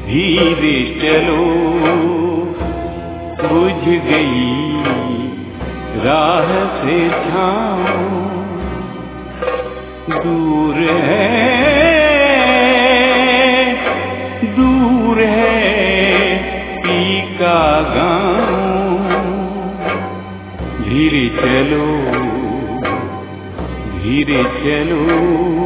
धीरे चलो बुझ गई राह से छाँव, दूर है पी का गाँव। धीरे चलो धीरे चलो।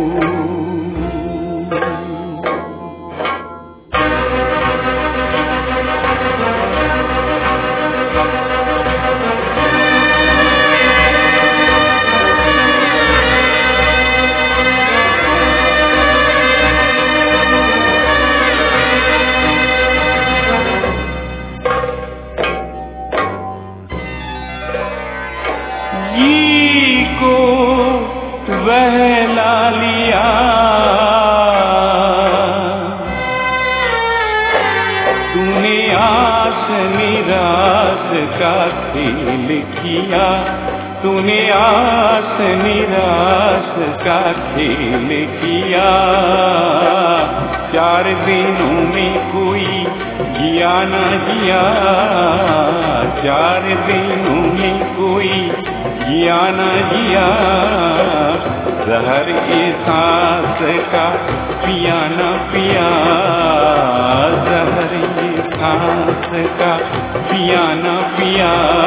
बहला लिया तूने आस निराश का खेल किया, तूने आस निराश का खेल किया। 4 दिनों में कोई जिया न जिया, 4 दिनों में कोई जिया न जिया। जहर के सांस का पिया न पिया, जहर के सांस का पिया न पिया।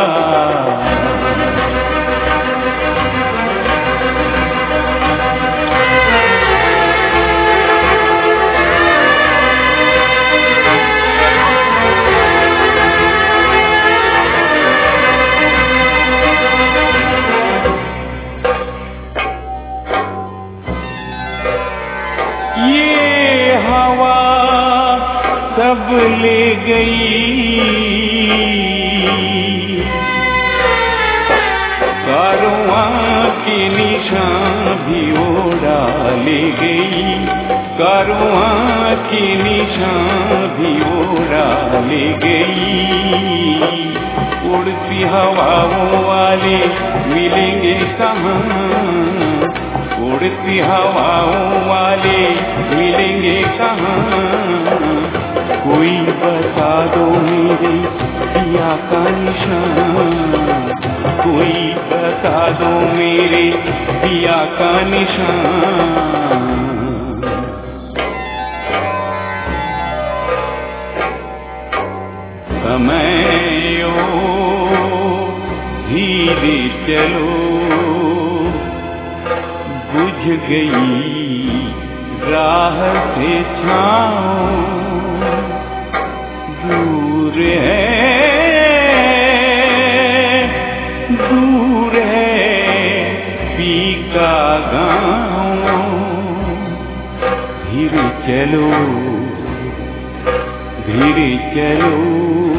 ये हवा सब ले गई, कारवां के निशान भी उड़ा ले गई, कारवां के निशान भी उड़ा ले गई। उड़ती हवाओं वाले मिलेंगे कहाँ, उड़ती हवाओं वाले मिलेंगे कहाँ। कोई बता दो मेरे पिया का निशान, कोई बता दो मेरे पिया का निशान। समयो धीरे चलो बुझ गई राह से छाँव, दूर है पी का गाँव। धीरे चलो धीरे चलो।